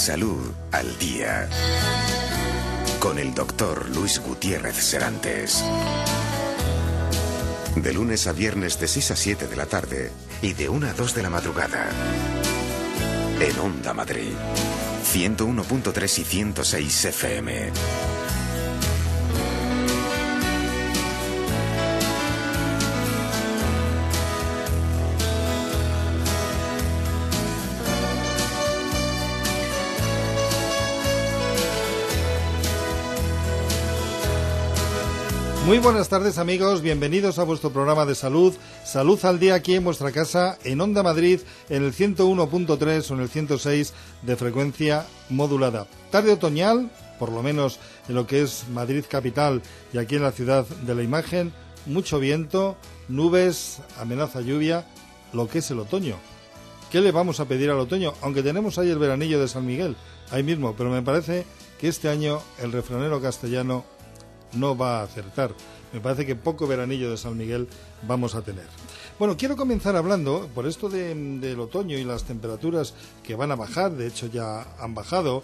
Salud al Día, con el doctor Luis Gutiérrez Serantes. De lunes a viernes de 6 a 7 de la tarde y de 1 a 2 de la madrugada. En Onda Madrid, 101.3 y 106 FM. Muy buenas tardes, amigos, bienvenidos a vuestro programa de salud, Salud al Día, aquí en vuestra casa, en Onda Madrid, en el 101.3 o en el 106 de frecuencia modulada. Tarde otoñal, por lo menos en lo que es Madrid capital y aquí en la ciudad de la imagen, mucho viento, nubes, amenaza lluvia, lo que es el otoño. ¿Qué le vamos a pedir al otoño? Aunque tenemos ahí el veranillo de San Miguel, ahí mismo, pero me parece que este año el refranero castellano no va a acertar. Me parece que poco veranillo de San Miguel vamos a tener. Bueno, quiero comenzar hablando, por esto del otoño y las temperaturas que van a bajar, de hecho ya han bajado,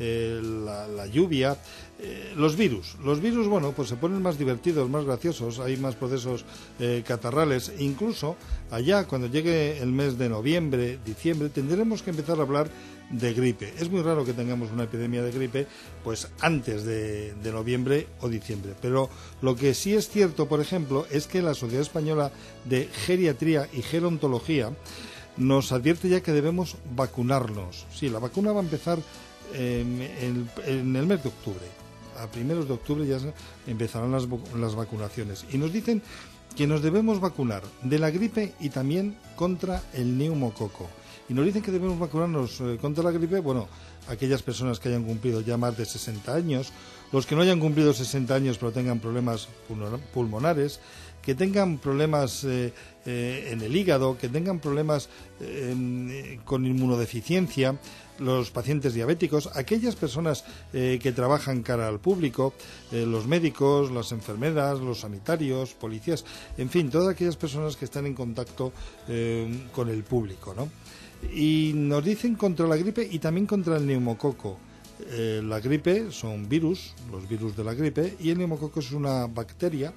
la lluvia, los virus. Los virus, bueno, pues se ponen más divertidos, más graciosos, hay más procesos catarrales. Incluso allá, cuando llegue el mes de noviembre, diciembre, tendremos que empezar a hablar de gripe. Es muy raro que tengamos una epidemia de gripe pues antes de noviembre o diciembre, pero lo que sí es cierto, por ejemplo, es que la Sociedad Española de Geriatría y Gerontología nos advierte ya que debemos vacunarnos. Sí, la vacuna va a empezar en el mes de octubre. A primeros de octubre ya empezarán las vacunaciones y nos dicen que nos debemos vacunar de la gripe y también contra el neumococo. Y nos dicen que debemos vacunarnos contra la gripe, bueno, aquellas personas que hayan cumplido ya más de 60 años, los que no hayan cumplido 60 años pero tengan problemas pulmonares, que tengan problemas en el hígado, que tengan problemas con inmunodeficiencia, los pacientes diabéticos, aquellas personas que trabajan cara al público, los médicos, las enfermeras, los sanitarios, policías, en fin, todas aquellas personas que están en contacto con el público, ¿no? Y nos dicen contra la gripe y también contra el neumococo. La gripe son virus, los virus de la gripe, y el neumococo es una bacteria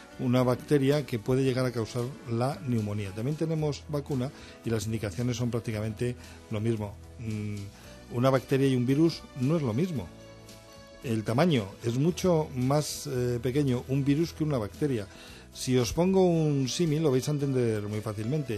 que puede llegar a causar la neumonía. También tenemos vacuna y las indicaciones son prácticamente lo mismo. Una bacteria y un virus no es lo mismo. El tamaño es mucho más pequeño un virus que una bacteria. Si os pongo un símil lo vais a entender muy fácilmente.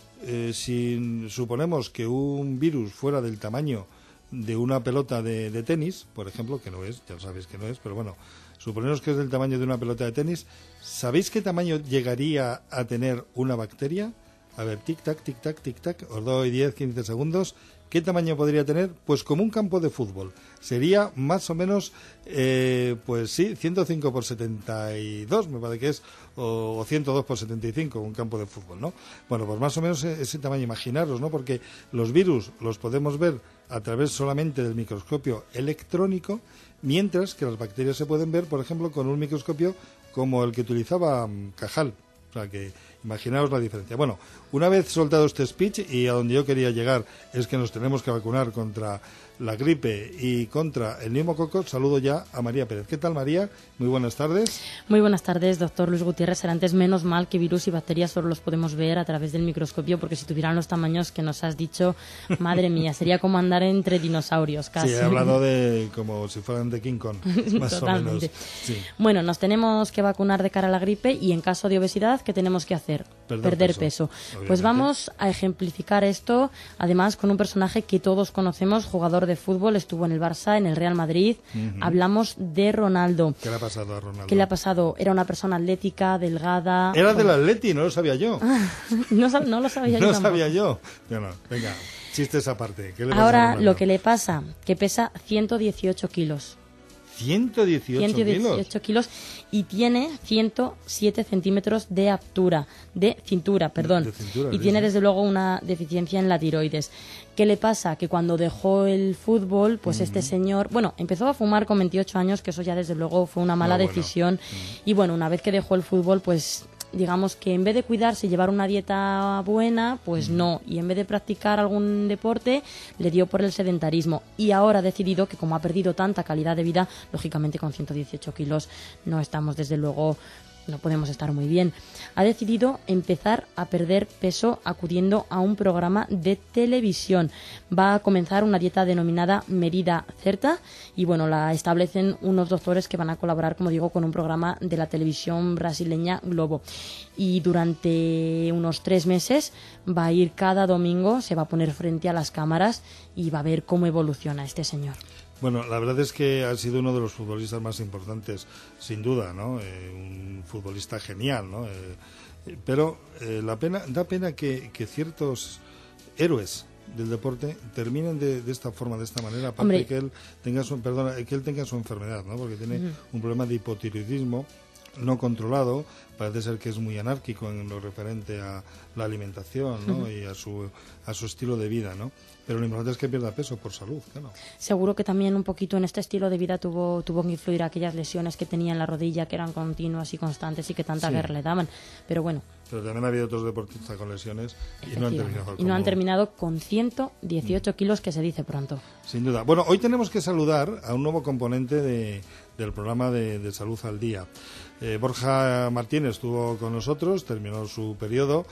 Si suponemos que un virus fuera del tamaño de una pelota de tenis, por ejemplo, que no es, ya sabéis que no es, pero bueno, suponemos que es del tamaño de una pelota de tenis, ¿sabéis qué tamaño llegaría a tener una bacteria? A ver, tic-tac, tic-tac, tic-tac, os doy 10, 15 segundos. ¿Qué tamaño podría tener? Pues como un campo de fútbol. Sería más o menos, pues sí, 105 por 72, me parece que es, o 102 por 75, un campo de fútbol, ¿no? Bueno, pues más o menos ese tamaño, imaginaros, ¿no? Porque los virus los podemos ver a través solamente del microscopio electrónico, mientras que las bacterias se pueden ver, por ejemplo, con un microscopio como el que utilizaba Cajal. O sea que imaginaos la diferencia. Bueno, una vez soltado este speech, y a donde yo quería llegar es que nos tenemos que vacunar contra la gripe y contra el neumococo, saludo ya a María Pérez. ¿Qué tal, María? Muy buenas tardes. Muy buenas tardes, doctor Luis Gutiérrez Serantes. Menos mal que virus y bacterias solo los podemos ver a través del microscopio, porque si tuvieran los tamaños que nos has dicho, madre mía, sería como andar entre dinosaurios casi. Sí, he hablado de como si fueran de King Kong, más Totalmente. o menos. Sí. Bueno, nos tenemos que vacunar de cara a la gripe y en caso de obesidad, ¿qué tenemos que hacer? Perder peso. Pues vamos a ejemplificar esto, además, con un personaje que todos conocemos, jugador de fútbol, estuvo en el Barça, en el Real Madrid. Hablamos de Ronaldo. ¿Qué le ha pasado a Ronaldo? ¿Qué le ha pasado? Era una persona atlética, delgada. Era del Atleti, no lo sabía yo. No lo sabía yo. No sabía yo. Bueno, venga, chistes aparte. ¿Qué le pasa a Ahora, Ronaldo? lo que le pasa, que pesa 118 kilos. 118 kilos y tiene 107 centímetros de cintura, De cintura, y sí, tiene sí. desde luego una deficiencia en la tiroides. ¿Qué le pasa? Que cuando dejó el fútbol, pues este señor, bueno, empezó a fumar con 28 años, que eso ya desde luego fue una mala decisión, y bueno, una vez que dejó el fútbol, pues digamos que en vez de cuidarse y llevar una dieta buena, pues no, y en vez de practicar algún deporte, le dio por el sedentarismo, y ahora ha decidido que como ha perdido tanta calidad de vida, lógicamente con 118 kilos no estamos, desde luego, no podemos estar muy bien. Ha decidido empezar a perder peso acudiendo a un programa de televisión. Va a comenzar una dieta denominada Medida Certa y bueno, la establecen unos doctores que van a colaborar, como digo, con un programa de la televisión brasileña Globo. Y durante unos 3 meses va a ir cada domingo, se va a poner frente a las cámaras y va a ver cómo evoluciona este señor. Bueno, la verdad es que ha sido uno de los futbolistas más importantes, sin duda, ¿no? Un futbolista genial, ¿no? Pero da pena que ciertos héroes del deporte terminen de esta forma, de esta manera, aparte de que él tenga su enfermedad, ¿no? Porque tiene un problema de hipotiroidismo no controlado, parece ser que es muy anárquico en lo referente a la alimentación, ¿no? Y a su estilo de vida, ¿no? Pero lo importante es que pierda peso por salud, claro. Seguro que también un poquito en este estilo de vida tuvo que influir aquellas lesiones que tenía en la rodilla, que eran continuas y constantes y que tanta guerra le daban. Pero bueno. Pero también ha habido otros deportistas con lesiones y no han terminado con 118 kilos, que se dice pronto. Sin duda. Bueno, hoy tenemos que saludar a un nuevo componente del programa de Salud al Día. Borja Martínez estuvo con nosotros, terminó su periodo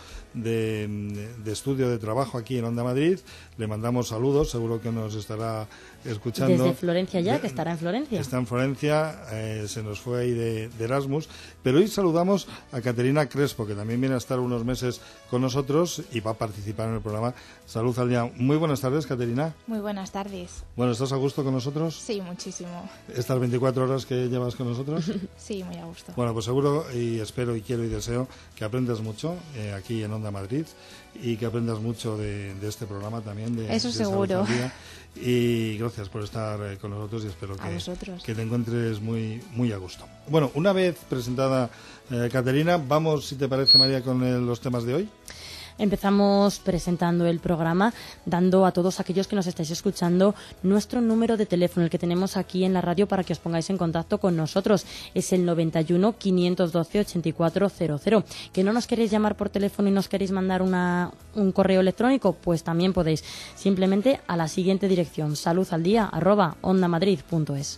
de estudio de trabajo aquí en Onda Madrid. Le mandamos saludos, seguro que nos estará escuchando. Desde Florencia que estará en Florencia. Está en Florencia, se nos fue ahí de Erasmus. Pero hoy saludamos a Caterina Crespo, que también viene a estar unos meses con nosotros y va a participar en el programa Salud al Día. Muy buenas tardes, Caterina. Muy buenas tardes. Bueno, ¿estás a gusto con nosotros? Sí, muchísimo. ¿Estas 24 horas que llevas con nosotros? Sí, muy a gusto. Bueno, pues seguro y espero y quiero y deseo que aprendas mucho aquí en Onda Madrid y que aprendas mucho de este programa también. Eso seguro. Y gracias por estar con nosotros y espero que te encuentres muy, muy a gusto. Bueno, una vez presentada Caterina, vamos, si te parece, María, con los temas de hoy. Empezamos presentando el programa, dando a todos aquellos que nos estáis escuchando nuestro número de teléfono, el que tenemos aquí en la radio para que os pongáis en contacto con nosotros. Es el 91 512 8400. ¿Que no nos queréis llamar por teléfono y nos queréis mandar un correo electrónico? Pues también podéis. Simplemente a la siguiente dirección: saludaldia@ondamadrid.es.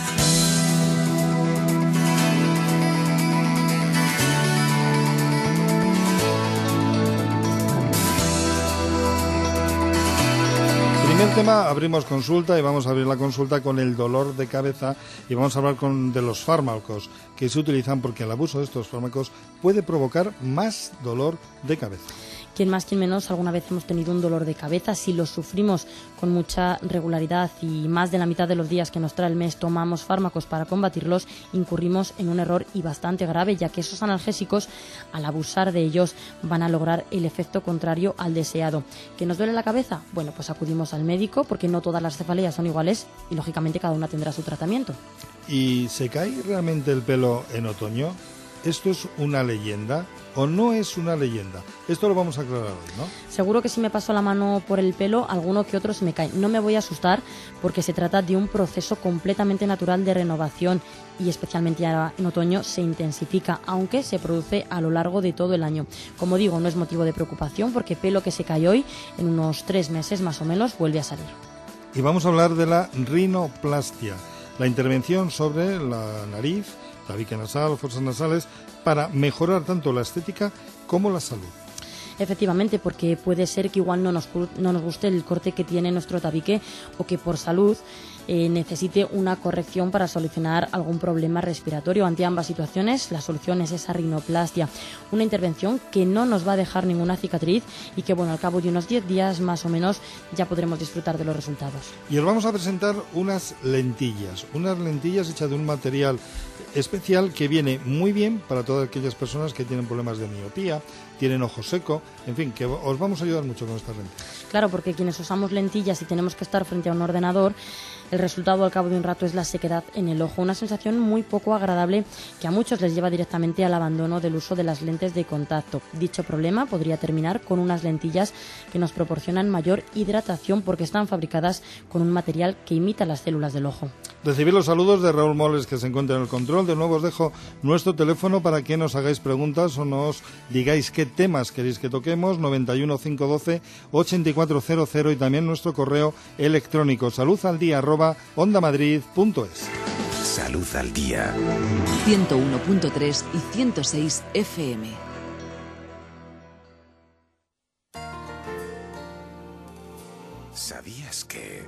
Primer tema, abrimos consulta y vamos a abrir la consulta con el dolor de cabeza y vamos a hablar de los fármacos que se utilizan, porque el abuso de estos fármacos puede provocar más dolor de cabeza. Quien más, quien menos, alguna vez hemos tenido un dolor de cabeza. Si lo sufrimos con mucha regularidad y más de la mitad de los días que nos trae el mes tomamos fármacos para combatirlos, incurrimos en un error y bastante grave, ya que esos analgésicos, al abusar de ellos, van a lograr el efecto contrario al deseado. ¿Que nos duele la cabeza? Bueno, pues acudimos al médico, porque no todas las cefaleas son iguales y, lógicamente, cada una tendrá su tratamiento. ¿Y se cae realmente el pelo en otoño? ¿Esto es una leyenda o no es una leyenda? Esto lo vamos a aclarar hoy, ¿no? Seguro que si me paso la mano por el pelo, alguno que otro se me cae. No me voy a asustar, porque se trata de un proceso completamente natural de renovación y especialmente ahora en otoño se intensifica, aunque se produce a lo largo de todo el año. Como digo, no es motivo de preocupación, porque pelo que se cae hoy, en unos 3 meses más o menos, vuelve a salir. Y vamos a hablar de la rinoplastia, la intervención sobre la nariz, tabique nasal, fosas nasales, para mejorar tanto la estética como la salud. Efectivamente, porque puede ser que igual no nos guste el corte que tiene nuestro tabique, o que por salud necesite una corrección para solucionar algún problema respiratorio. Ante ambas situaciones, la solución es esa rinoplastia, una intervención que no nos va a dejar ninguna cicatriz y que, bueno, al cabo de unos 10 días más o menos ya podremos disfrutar de los resultados. Y os vamos a presentar unas lentillas hechas de un material especial que viene muy bien para todas aquellas personas que tienen problemas de miopía, tienen ojo seco, en fin, que os vamos a ayudar mucho con estas lentillas. Claro, porque quienes usamos lentillas y tenemos que estar frente a un ordenador, el resultado al cabo de un rato es la sequedad en el ojo, una sensación muy poco agradable que a muchos les lleva directamente al abandono del uso de las lentes de contacto. Dicho problema podría terminar con unas lentillas que nos proporcionan mayor hidratación, porque están fabricadas con un material que imita las células del ojo. Recibir los saludos de Raúl Moles, que se encuentra en el control. De nuevo os dejo nuestro teléfono para que nos hagáis preguntas o nos digáis qué temas queréis que toquemos, 91 512 8400, y también nuestro correo electrónico saludaldía@ondamadrid.es. Salud al Día. 101.3 y 106 FM. ¿Sabías que...?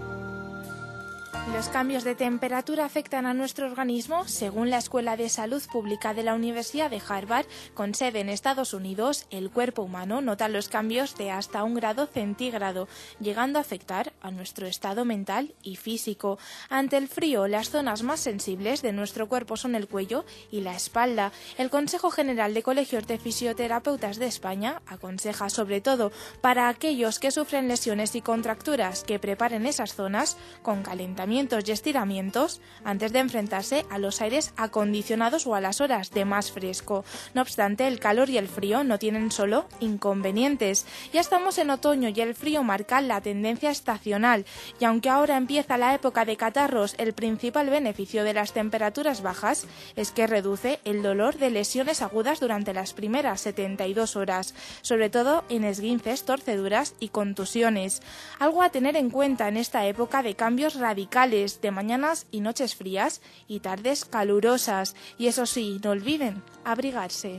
Los cambios de temperatura afectan a nuestro organismo. Según la Escuela de Salud Pública de la Universidad de Harvard, con sede en Estados Unidos, el cuerpo humano nota los cambios de hasta 1 grado centígrado, llegando a afectar a nuestro estado mental y físico. Ante el frío, las zonas más sensibles de nuestro cuerpo son el cuello y la espalda. El Consejo General de Colegios de Fisioterapeutas de España aconseja, sobre todo para aquellos que sufren lesiones y contracturas, que preparen esas zonas con calentamientos y estiramientos antes de enfrentarse a los aires acondicionados o a las horas de más fresco. No obstante, el calor y el frío no tienen solo inconvenientes. Ya estamos en otoño y el frío marca la tendencia estacional, y aunque ahora empieza la época de catarros, el principal beneficio de las temperaturas bajas es que reduce el dolor de lesiones agudas durante las primeras 72 horas, sobre todo en esguinces, torceduras y contusiones. Algo a tener en cuenta en esta época de cambios radicales, de mañanas y noches frías y tardes calurosas. Y eso sí, no olviden abrigarse.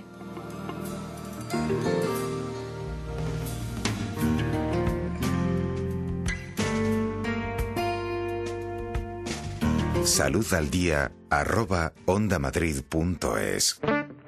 Salud al Día @ondamadrid.es.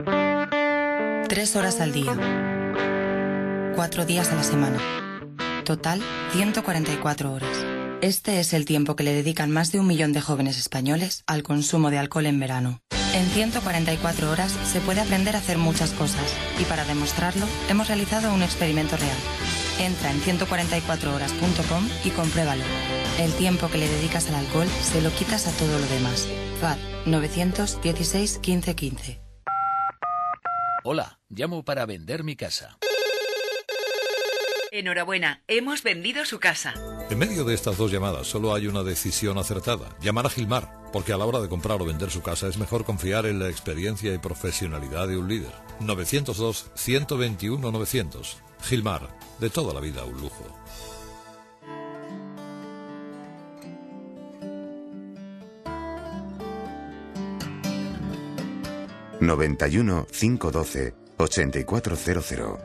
3 horas al día. 4 días a la semana. Total, 144 horas. Este es el tiempo que le dedican más de 1 millón de jóvenes españoles al consumo de alcohol en verano. En 144 horas se puede aprender a hacer muchas cosas, y para demostrarlo hemos realizado un experimento real. Entra en 144horas.com y compruébalo. El tiempo que le dedicas al alcohol se lo quitas a todo lo demás. FAD 916 15 15. Hola, llamo para vender mi casa. Enhorabuena, hemos vendido su casa. En medio de estas 2 llamadas solo hay una decisión acertada: llamar a Gilmar, porque a la hora de comprar o vender su casa es mejor confiar en la experiencia y profesionalidad de un líder. 902 121 900. Gilmar, de toda la vida un lujo. ...91 512 8400.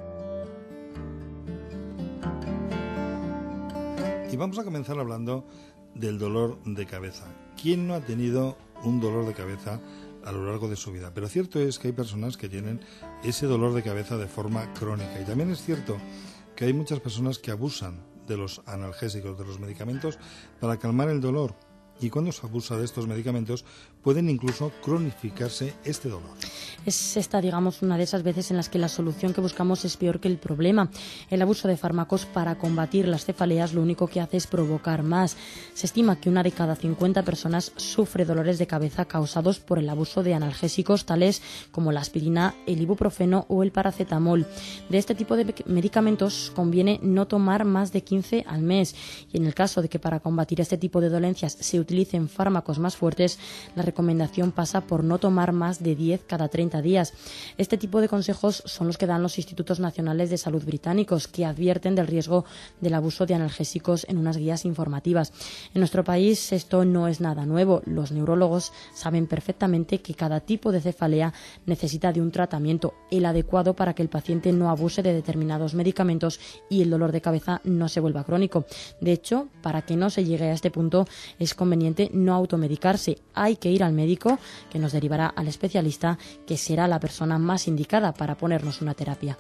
Y vamos a comenzar hablando del dolor de cabeza. ¿Quién no ha tenido un dolor de cabeza a lo largo de su vida? Pero cierto es que hay personas que tienen ese dolor de cabeza de forma crónica. Y también es cierto que hay muchas personas que abusan de los analgésicos, de los medicamentos, para calmar el dolor. Y cuando se abusa de estos medicamentos pueden incluso cronificarse este dolor. Es esta, digamos, una de esas veces en las que la solución que buscamos es peor que el problema. El abuso de fármacos para combatir las cefaleas lo único que hace es provocar más. Se estima que 1 de cada 50 personas sufre dolores de cabeza causados por el abuso de analgésicos tales como la aspirina, el ibuprofeno o el paracetamol. De este tipo de medicamentos conviene no tomar más de 15 al mes. Y en el caso de que para combatir este tipo de dolencias se utilicen fármacos más fuertes, la recomendación pasa por no tomar más de 10 cada 30 días. Este tipo de consejos son los que dan los Institutos Nacionales de Salud británicos, que advierten del riesgo del abuso de analgésicos en unas guías informativas. En nuestro país esto no es nada nuevo. Los neurólogos saben perfectamente que cada tipo de cefalea necesita de un tratamiento, el adecuado, para que el paciente no abuse de determinados medicamentos y el dolor de cabeza no se vuelva crónico. De hecho, para que no se llegue a este punto, es conveniente no automedicarse. Hay que ir al médico, que nos derivará al especialista, que será la persona más indicada para ponernos una terapia.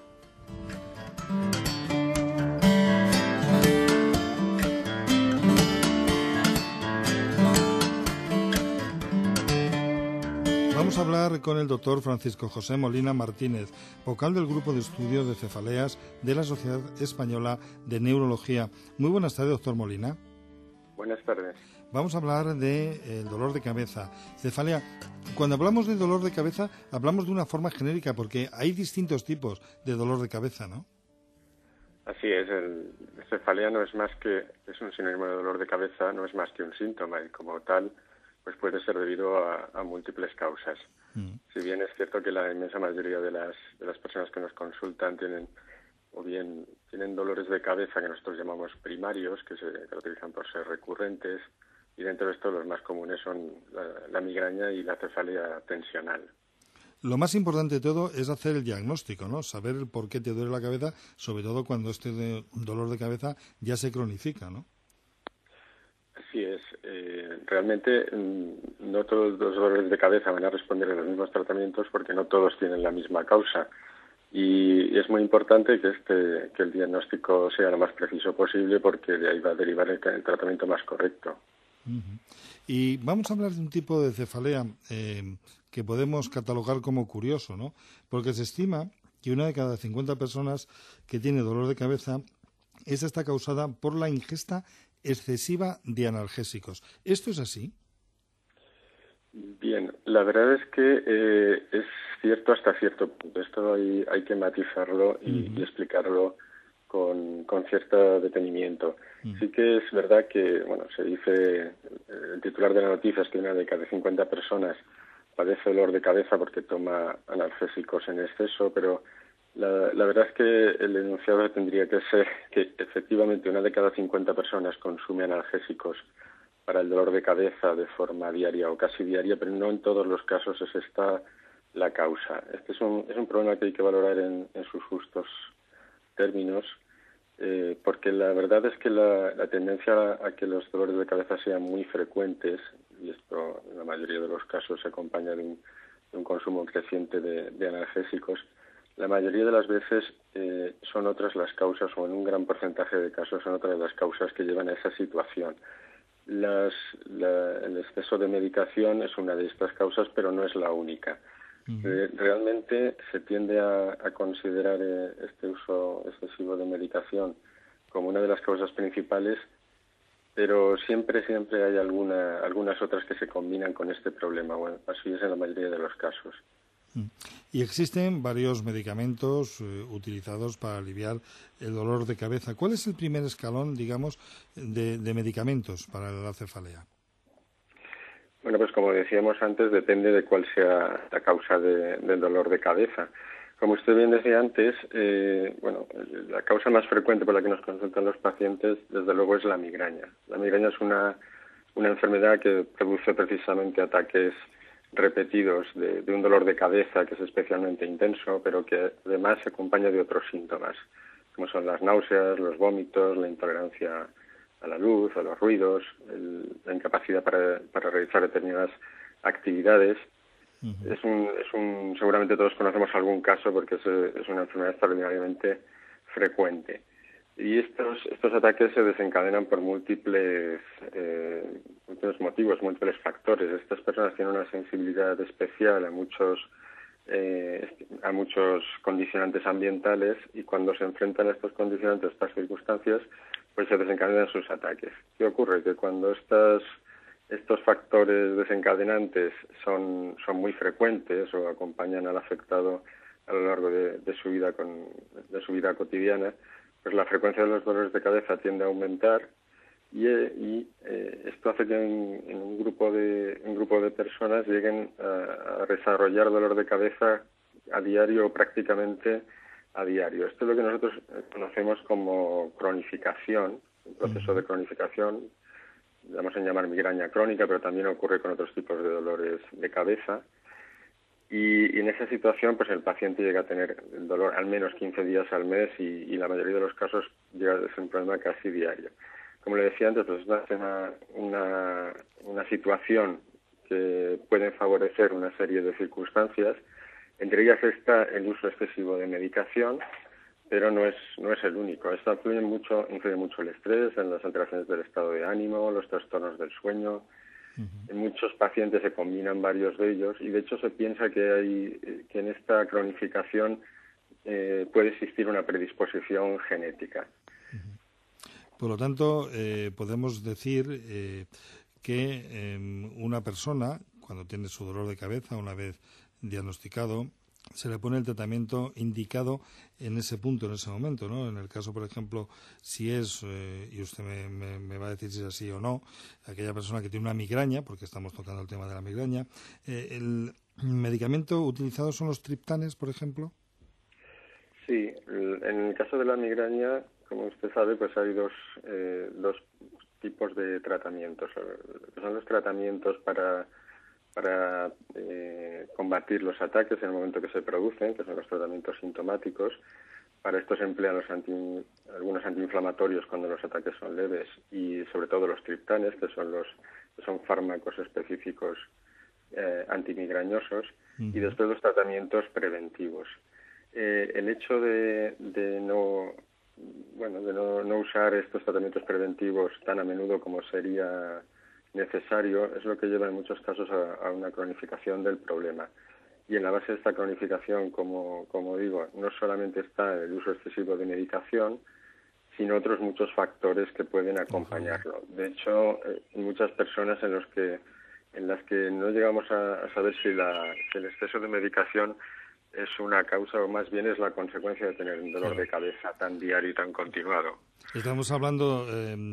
Vamos a hablar con el doctor Francisco José Molina Martínez, vocal del Grupo de Estudios de Cefaleas de la Sociedad Española de Neurología. Muy buenas tardes, doctor Molina. Buenas tardes. Vamos a hablar del dolor de cabeza. Cefalea, cuando hablamos de dolor de cabeza, hablamos de una forma genérica, porque hay distintos tipos de dolor de cabeza, ¿no? Así es, el cefalea no es más que, es un sinónimo de dolor de cabeza, no es más que un síntoma, y como tal pues puede ser debido a múltiples causas. Si bien es cierto que la inmensa mayoría de las personas que nos consultan tienen dolores de cabeza que nosotros llamamos primarios, que se caracterizan por ser recurrentes, y dentro de esto los más comunes son la migraña y la cefalea tensional. Lo más importante de todo es hacer el diagnóstico, ¿no? Saber por qué te duele la cabeza, sobre todo cuando este dolor de cabeza ya se cronifica, ¿no? Así es. Realmente no todos los dolores de cabeza van a responder a los mismos tratamientos porque no todos tienen la misma causa. Y es muy importante que el diagnóstico sea lo más preciso posible porque de ahí va a derivar el tratamiento más correcto. Y vamos a hablar de un tipo de cefalea que podemos catalogar como curioso, ¿no? Porque se estima que 1 de cada 50 personas que tiene dolor de cabeza está causada por la ingesta excesiva de analgésicos. ¿Esto es así? Bien, la verdad es que es cierto hasta cierto punto. Esto hay que matizarlo y explicarlo con cierto detenimiento. Sí que es verdad que, se dice, el titular de la noticia es que 1 de cada 50 personas padece dolor de cabeza porque toma analgésicos en exceso, pero la verdad es que el enunciado tendría que ser que efectivamente 1 de cada 50 personas consume analgésicos para el dolor de cabeza de forma diaria o casi diaria, pero no en todos los casos es esta la causa. Este es un problema que hay que valorar en sus justos términos, porque la verdad es que la tendencia a que los dolores de cabeza sean muy frecuentes, y esto en la mayoría de los casos se acompaña de un consumo creciente de analgésicos, la mayoría de las veces son otras las causas, o en un gran porcentaje de casos son otras las causas que llevan a esa situación. El exceso de medicación es una de estas causas, pero no es la única. Realmente se tiende a considerar este uso excesivo de medicación como una de las causas principales, pero siempre hay algunas otras que se combinan con este problema. Bueno, así es en la mayoría de los casos. Y existen varios medicamentos utilizados para aliviar el dolor de cabeza. ¿Cuál es el primer escalón, digamos, de medicamentos para la cefalea? Bueno, pues como decíamos antes, depende de cuál sea la causa del dolor de cabeza. Como usted bien decía antes, la causa más frecuente por la que nos consultan los pacientes, desde luego, es la migraña. La migraña es una enfermedad que produce precisamente ataques repetidos de un dolor de cabeza que es especialmente intenso, pero que además se acompaña de otros síntomas, como son las náuseas, los vómitos, la intolerancia a la luz, a los ruidos, la incapacidad para realizar determinadas actividades. Seguramente todos conocemos algún caso porque es una enfermedad extraordinariamente frecuente. Y estos ataques se desencadenan por múltiples motivos, múltiples factores. Estas personas tienen una sensibilidad especial a muchos condicionantes ambientales, y cuando se enfrentan a estos condicionantes, a estas circunstancias, pues se desencadenan sus ataques. ¿Qué ocurre? Que cuando estos factores desencadenantes son muy frecuentes o acompañan al afectado a lo largo de su vida cotidiana, pues la frecuencia de los dolores de cabeza tiende a aumentar y esto hace que en un grupo de personas lleguen a desarrollar dolor de cabeza a diario o prácticamente a diario. Esto es lo que nosotros conocemos como cronificación, un proceso de cronificación, vamos a llamar migraña crónica, pero también ocurre con otros tipos de dolores de cabeza. Y en esa situación, pues el paciente llega a tener el dolor al menos 15 días al mes y la mayoría de los casos llega a ser un problema casi diario. Como le decía antes, pues es una situación que puede favorecer una serie de circunstancias. Entre ellas está el uso excesivo de medicación, pero no es el único. Esto influye mucho el estrés, en las alteraciones del estado de ánimo, los trastornos del sueño. En muchos pacientes se combinan varios de ellos y de hecho se piensa que en esta cronificación puede existir una predisposición genética. Por lo tanto, podemos decir que una persona, cuando tiene su dolor de cabeza, una vez diagnosticado, se le pone el tratamiento indicado en ese punto, en ese momento, ¿no? En el caso, por ejemplo, si es, y usted me va a decir si es así o no, aquella persona que tiene una migraña, porque estamos tocando el tema de la migraña, ¿el medicamento utilizado son los triptanes, por ejemplo? Sí, en el caso de la migraña, como usted sabe, pues hay dos tipos de tratamientos. Son los tratamientos para combatir los ataques en el momento que se producen, que son los tratamientos sintomáticos. Para esto se emplean algunos antiinflamatorios cuando los ataques son leves y sobre todo los triptanes, que son fármacos específicos antimigrañosos, y después los tratamientos preventivos. El hecho de no usar estos tratamientos preventivos tan a menudo como sería necesario es lo que lleva en muchos casos a una cronificación del problema. Y en la base de esta cronificación, como digo, no solamente está el uso excesivo de medicación, sino otros muchos factores que pueden acompañarlo. De hecho, muchas personas en las que no llegamos a saber si el exceso de medicación es una causa o más bien es la consecuencia de tener un dolor de cabeza tan diario y tan continuado. Estamos hablando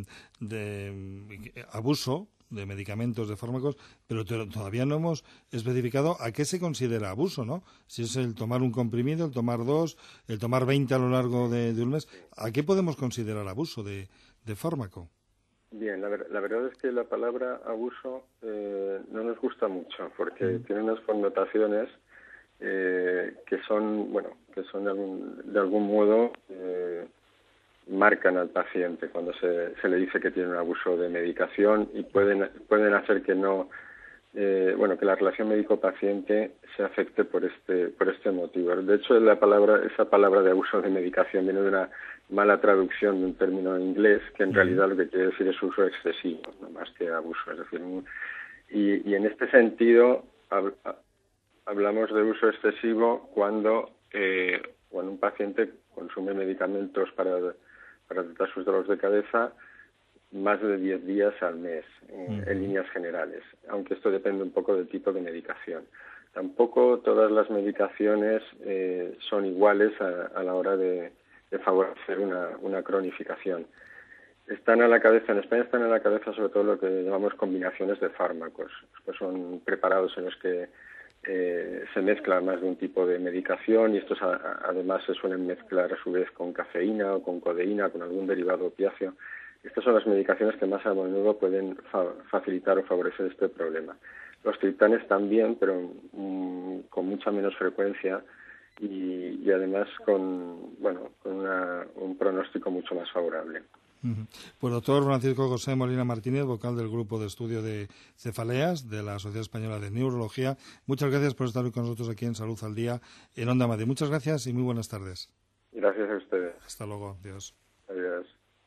de abuso de medicamentos, de fármacos, pero todavía no hemos especificado a qué se considera abuso, ¿no? Si es el tomar un comprimido, el tomar 2, el tomar 20 a lo largo de un mes, ¿a qué podemos considerar abuso de fármaco? Bien, la verdad es que la palabra abuso no nos gusta mucho porque tiene unas connotaciones que son de algún modo marcan al paciente cuando se le dice que tiene un abuso de medicación y pueden hacer que que la relación médico-paciente se afecte por este motivo. De hecho, esa palabra de abuso de medicación viene de una mala traducción de un término en inglés que en realidad lo que quiere decir es uso excesivo, no más que abuso. Es decir, y en este sentido hablamos de uso excesivo cuando un paciente consume medicamentos para tratar sus dolores de cabeza más de 10 días al mes, en líneas generales, aunque esto depende un poco del tipo de medicación. Tampoco todas las medicaciones son iguales a la hora de favorecer una cronificación. En España están a la cabeza sobre todo lo que llamamos combinaciones de fármacos. Pues son preparados en los que se mezcla más de un tipo de medicación y estos además se suelen mezclar a su vez con cafeína o con codeína, con algún derivado opiáceo. Estas son las medicaciones que más a menudo pueden facilitar o favorecer este problema. Los triptanes también, pero con mucha menos frecuencia y además con un pronóstico mucho más favorable. Pues doctor Francisco José Molina Martínez, vocal del Grupo de Estudio de Cefaleas de la Sociedad Española de Neurología, muchas gracias por estar hoy con nosotros aquí en Salud al Día en Onda Madrid. Muchas gracias y muy buenas tardes. Gracias a ustedes. Hasta luego. Adiós. Adiós.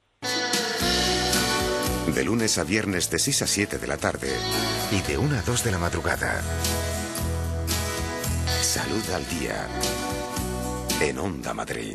De lunes a viernes de 6 a 7 de la tarde y de 1 a 2 de la madrugada. Salud al Día en Onda Madrid.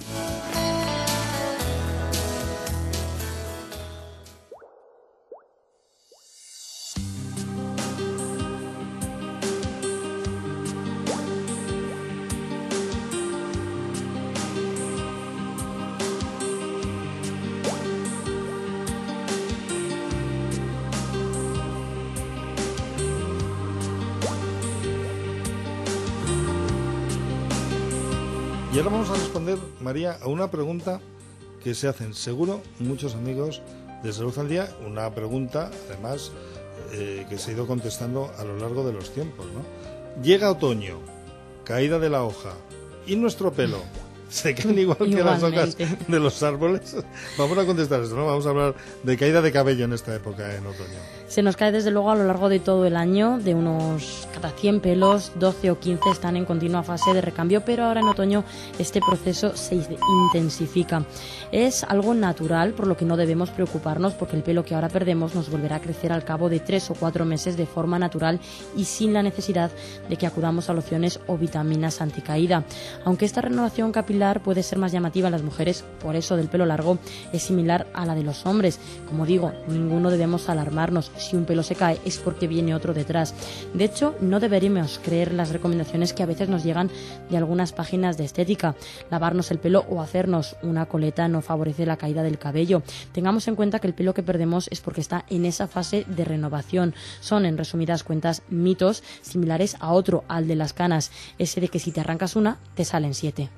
Y ahora vamos a responder, María, a una pregunta que se hacen seguro muchos amigos de Salud al Día, una pregunta además que se ha ido contestando a lo largo de los tiempos, ¿no? Llega otoño, caída de la hoja, ¿y nuestro pelo? ¿Se caen igual que las hojas de los árboles? Vamos a contestar esto, ¿no? Vamos a hablar de caída de cabello en esta época, en otoño. Se nos cae desde luego a lo largo de todo el año, de unos cada 100 pelos, 12 o 15 están en continua fase de recambio, pero ahora en otoño este proceso se intensifica. Es algo natural, por lo que no debemos preocuparnos, porque el pelo que ahora perdemos nos volverá a crecer al cabo de 3 o 4 meses de forma natural y sin la necesidad de que acudamos a lociones o vitaminas anticaída. Aunque esta renovación capilar capilar puede ser más llamativa en las mujeres, por eso del pelo largo es similar a la de los hombres. Como digo, ninguno debemos alarmarnos. Si un pelo se cae es porque viene otro detrás. De hecho, no deberíamos creer las recomendaciones que a veces nos llegan de algunas páginas de estética. Lavarnos el pelo o hacernos una coleta no favorece la caída del cabello. Tengamos en cuenta que el pelo que perdemos es porque está en esa fase de renovación. Son, en resumidas cuentas, mitos similares a otro, al de las canas, ese de que si te arrancas una, te salen 7.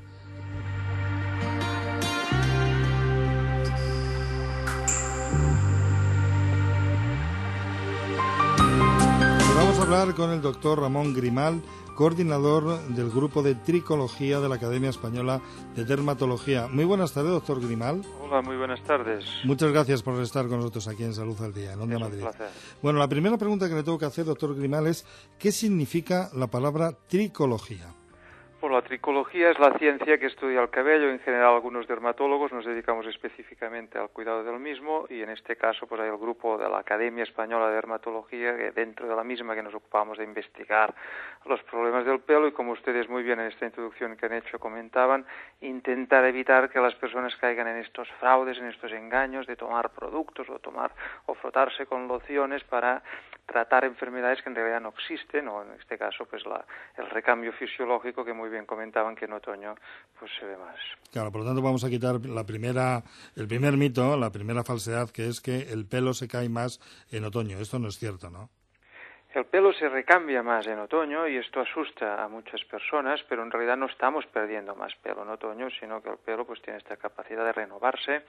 Vamos a hablar con el doctor Ramón Grimal, coordinador del grupo de tricología de la Academia Española de Dermatología. Muy buenas tardes, doctor Grimal. Hola, muy buenas tardes. Muchas gracias por estar con nosotros aquí en Salud al Día, en Onda Madrid. Un placer. Bueno, la primera pregunta que le tengo que hacer, doctor Grimal, es ¿qué significa la palabra tricología? Pues la tricología es la ciencia que estudia el cabello. En general, algunos dermatólogos nos dedicamos específicamente al cuidado del mismo, y en este caso pues hay el grupo de la Academia Española de Dermatología, que dentro de la misma que nos ocupamos de investigar los problemas del pelo, y como ustedes muy bien en esta introducción que han hecho comentaban, intentar evitar que las personas caigan en estos fraudes, en estos engaños de tomar productos o frotarse con lociones para tratar enfermedades que en realidad no existen, o en este caso pues el recambio fisiológico que muy bien comentaban que en otoño pues se ve más. Claro, por lo tanto vamos a quitar el primer mito, la primera falsedad, que es que el pelo se cae más en otoño. Esto no es cierto, ¿no? El pelo se recambia más en otoño y esto asusta a muchas personas, pero en realidad no estamos perdiendo más pelo en otoño, sino que el pelo pues tiene esta capacidad de renovarse.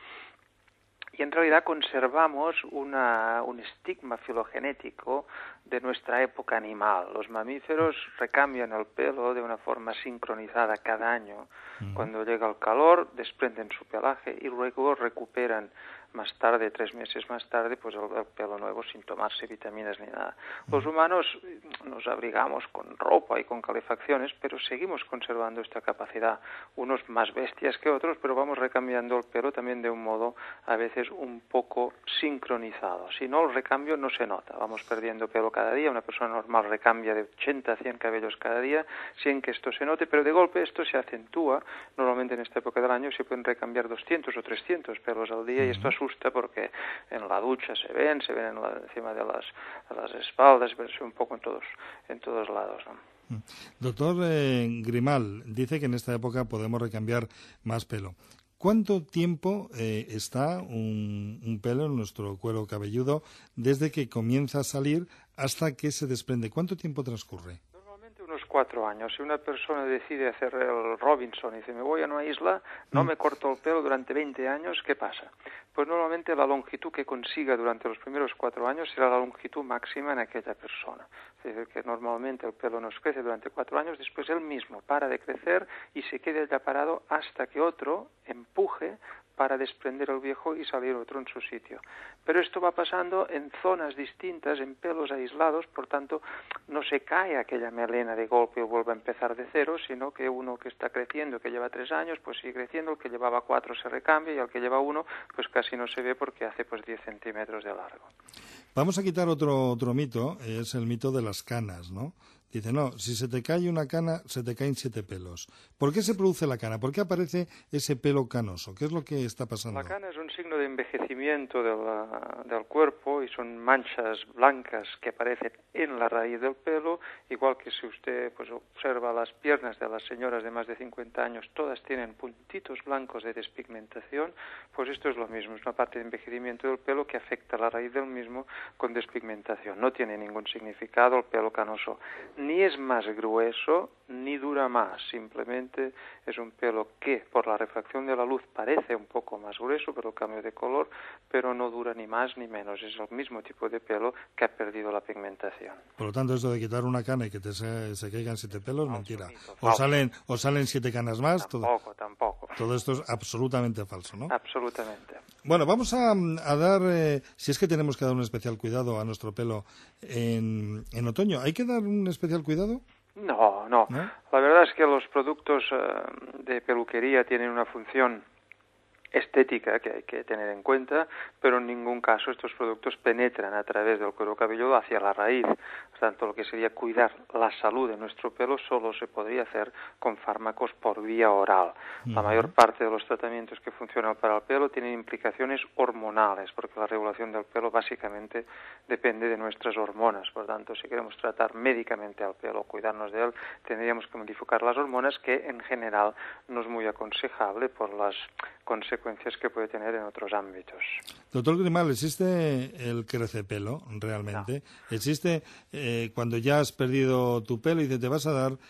Y en realidad conservamos un estigma filogenético de nuestra época animal. Los mamíferos recambian el pelo de una forma sincronizada cada año. Cuando llega el calor, desprenden su pelaje y luego recuperan más tarde, 3 meses más tarde, pues el pelo nuevo sin tomarse vitaminas ni nada. Los humanos nos abrigamos con ropa y con calefacciones, pero seguimos conservando esta capacidad. Unos más bestias que otros, pero vamos recambiando el pelo también de un modo a veces un poco sincronizado. Si no, el recambio no se nota. Vamos perdiendo pelo cada día. Una persona normal recambia de 80 a 100 cabellos cada día sin que esto se note, pero de golpe esto se acentúa. Normalmente en esta época del año se pueden recambiar 200 o 300 pelos al día, y esto asusta porque en la ducha se ven encima de las espaldas, pero un poco en todos lados, ¿no? Doctor Grimal, dice que en esta época podemos recambiar más pelo. ¿Cuánto tiempo está un pelo en nuestro cuero cabelludo desde que comienza a salir hasta que se desprende? ¿Cuánto tiempo transcurre? Unos 4 años. Si una persona decide hacer el Robinson y dice, me voy a una isla, no me corto el pelo durante 20 años, ¿qué pasa? Pues normalmente la longitud que consiga durante los primeros 4 años será la longitud máxima en aquella persona. Es decir, que normalmente el pelo nos crece durante 4 años, después él mismo para de crecer y se queda ya parado hasta que otro empuje para desprender el viejo y salir otro en su sitio. Pero esto va pasando en zonas distintas, en pelos aislados, por tanto no se cae aquella melena de golpe o vuelve a empezar de cero, sino que uno que está creciendo, que lleva 3 años, pues sigue creciendo, el que llevaba 4 se recambia y el que lleva 1 pues casi no se ve porque hace pues 10 centímetros de largo. Vamos a quitar otro mito, es el mito de las canas, ¿no? Dice, no, si se te cae una cana, se te caen 7 pelos. ¿Por qué se produce la cana? ¿Por qué aparece ese pelo canoso? ¿Qué es lo que está pasando? La cana es un signo de envejecimiento del cuerpo y son manchas blancas que aparecen en la raíz del pelo, igual que si usted pues observa las piernas de las señoras de más de 50 años, todas tienen puntitos blancos de despigmentación, pues esto es lo mismo, es una parte de envejecimiento del pelo que afecta a la raíz del mismo con despigmentación. No tiene ningún significado el pelo canoso. Ni es más grueso, ni dura más, simplemente es un pelo que por la refracción de la luz parece un poco más grueso, pero cambio de color, pero no dura ni más ni menos, es el mismo tipo de pelo que ha perdido la pigmentación. Por lo tanto, esto de quitar una cana y que se caigan 7 pelos, no, mentira. O salen 7 canas más. Tampoco. Todo esto es absolutamente falso, ¿no? Absolutamente. Bueno, vamos a dar, si es que tenemos que dar un especial cuidado a nuestro pelo en otoño, ¿hay que dar un especial cuidado? No. La verdad es que los productos de peluquería tienen una función estética que hay que tener en cuenta, pero en ningún caso estos productos penetran a través del cuero cabelludo hacia la raíz. Por tanto, lo que sería cuidar la salud de nuestro pelo solo se podría hacer con fármacos por vía oral. La mayor parte de los tratamientos que funcionan para el pelo tienen implicaciones hormonales, porque la regulación del pelo básicamente depende de nuestras hormonas. Por tanto, si queremos tratar médicamente al pelo, cuidarnos de él, tendríamos que modificar las hormonas, que en general no es muy aconsejable por las consecuencias que puede tener en otros ámbitos. Doctor Grimal, ¿existe el crecepelo realmente? No. ¿Existe cuando ya has perdido tu pelo y te vas a dar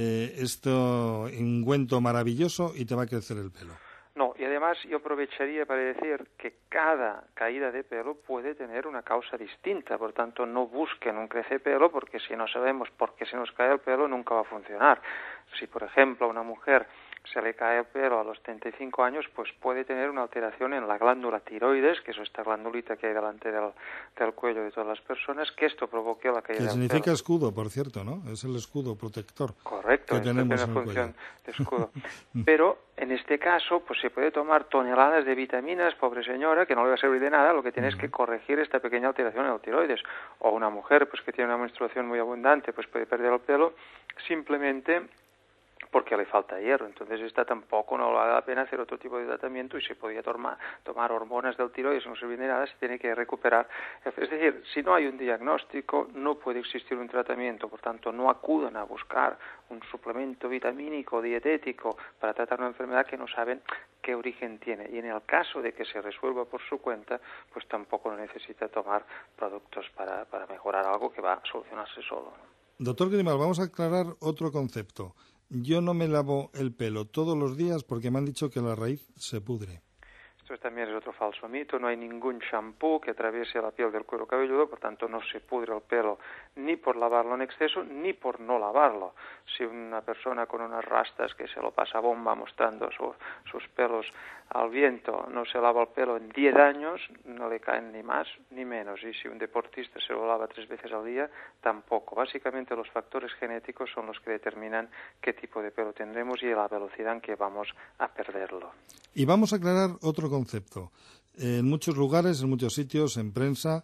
esto ungüento maravilloso y te va a crecer el pelo? No, y además yo aprovecharía para decir que cada caída de pelo puede tener una causa distinta, por tanto no busquen un crecepelo, porque si no sabemos por qué se nos cae el pelo nunca va a funcionar. Si, por ejemplo, a una mujer se le cae el pelo a los 35 años, pues puede tener una alteración en la glándula tiroides, que es esta glandulita que hay delante del cuello de todas las personas, que esto provoque la caída del pelo. Que significa escudo, por cierto, ¿no? Es el escudo protector. Correcto, que tenemos en el función de escudo. Pero en este caso, pues se puede tomar toneladas de vitaminas, pobre señora, que no le va a servir de nada, lo que tiene es que corregir esta pequeña alteración en el tiroides. O una mujer, pues que tiene una menstruación muy abundante, pues puede perder el pelo simplemente porque le falta hierro. Entonces esta tampoco no vale la pena hacer otro tipo de tratamiento, y se podría tomar hormonas del tiroides, no sirve de nada, se tiene que recuperar. Es decir, si no hay un diagnóstico, no puede existir un tratamiento. Por tanto, no acudan a buscar un suplemento vitamínico, dietético, para tratar una enfermedad que no saben qué origen tiene. Y en el caso de que se resuelva por su cuenta, pues tampoco necesita tomar productos para mejorar algo que va a solucionarse solo. Doctor Grimal, vamos a aclarar otro concepto. Yo no me lavo el pelo todos los días porque me han dicho que la raíz se pudre. Esto también es otro falso mito. No hay ningún champú que atraviese la piel del cuero cabelludo, por tanto no se pudre el pelo ni por lavarlo en exceso ni por no lavarlo. Si una persona con unas rastas que se lo pasa bomba mostrando sus pelos al viento no se lava el pelo en 10 años, no le caen ni más ni menos. Y si un deportista se lo lava 3 veces al día, tampoco. Básicamente los factores genéticos son los que determinan qué tipo de pelo tendremos y la velocidad en que vamos a perderlo. Y vamos a aclarar otro concepto. En muchos lugares, en muchos sitios, en prensa,